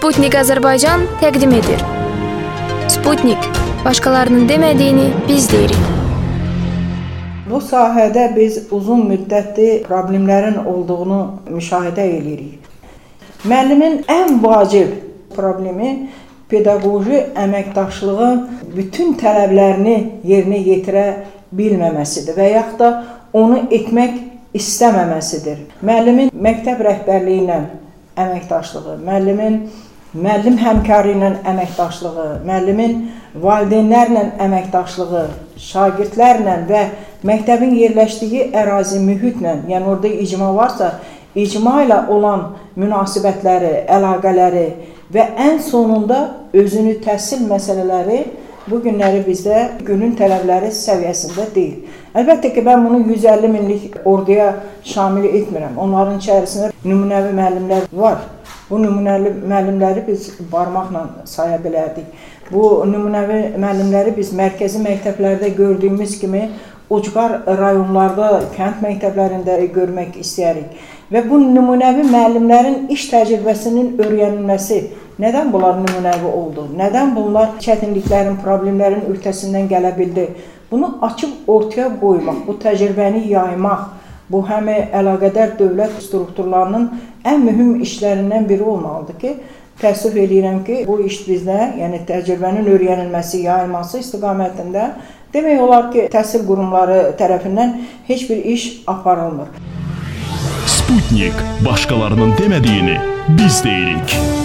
Sputnik Azərbaycan təqdim edir. Sputnik, başqalarının demədiyini biz deyirik. Bu sahədə biz uzun müddətli problemlərin olduğunu müşahidə edirik. Müəllimin ən vacib problemi pedaqoji əməkdaşlığı bütün tələblərini yerinə yetirə bilməməsidir və yaxud da onu etmək istəməməsidir. Müəllimin məktəb rəhbərliyi ilə əməkdaşlığı, müəllim həmkarı ilə əməkdaşlığı, müəllimin valideynlərlə əməkdaşlığı, şagirdlərlə və məktəbin yerləşdiyi ərazi mühitlə, yəni orada icma varsa, icma ilə olan münasibətləri, əlaqələri və ən sonunda özünü təhsil məsələləri bu günləri bizdə günün tələbləri səviyyəsində deyil. Əlbəttə ki, mən bunu 150 minlik orduya şamil etmirəm. Onların içərisində nümunəvi müəllimlər var. Bu nümunəvi müəllimləri biz barmaqla saya bilərdik. Bu nümunəvi müəllimləri biz mərkəzi məktəblərdə gördüyümüz kimi ucqar rayonlarda, kənd məktəblərində görmək istəyirik. Və bu nümunəvi müəllimlərin iş təcrübəsinin öyrənilməsi, nədən bunlar nümunəvi oldu? Nədən bunlar çətinliklərin, problemlərin öhdəsindən gələ bildi? Bunu açıb ortaya qoymaq, bu təcrübəni yaymaq, bu həm əlaqədar dövlət strukturlarının ən mühüm işlərindən biri olmalıdır ki, təəssüf edirəm ki, bu iş bizdə, yəni təcrübənin öyrənilməsi, yayılması istiqamətində demək olar ki, təhsil qurumları tərəfindən heç bir iş aparılmır. Sputnik, başqalarının demədiyini biz deyirik.